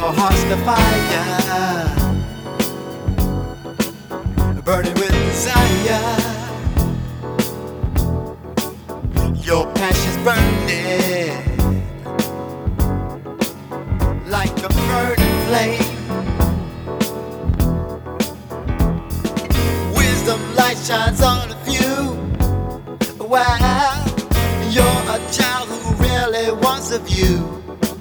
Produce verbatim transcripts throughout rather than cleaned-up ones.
your heart's the fire, burning with desire. Your passion's burning like a burning flame. Wisdom light shines on you. Wow, you're a child who really wants of you.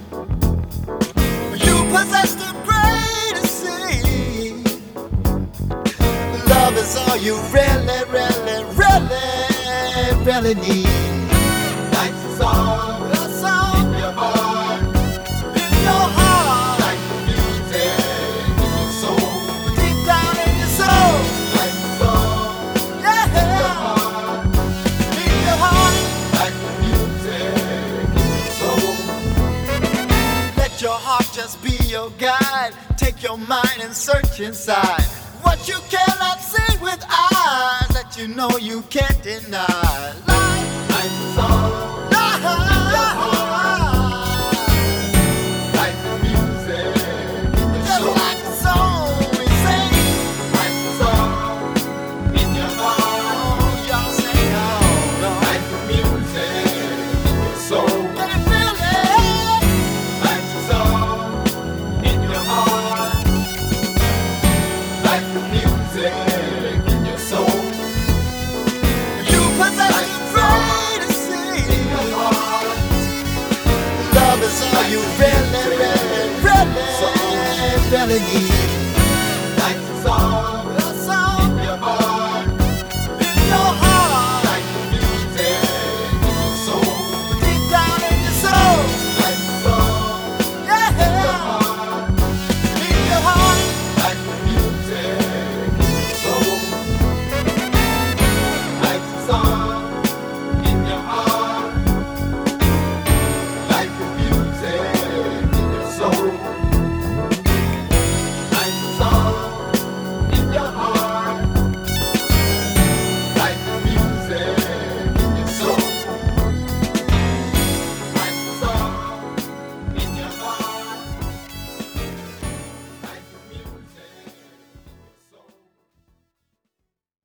You possess the greatest seed. Love is all you really, really, really, really need. Like the song, the song in your heart, in your heart. Like the music in your soul, deep down in your soul. Like the song, yeah, in your heart, in your heart. Like the music in your soul. Let your heart just be your guide. Take your mind and search inside. What you cannot see with eyes that you know you can't deny. Like, like the song. Like the music in your soul. Like the song we sing. Like the song in your heart. Y'all sing out. Like the music in your soul. Can you feel it? Like the song in your heart. Like the music in your soul. You possess the greatest seed in your heart. Love is all you really, really, really, really need.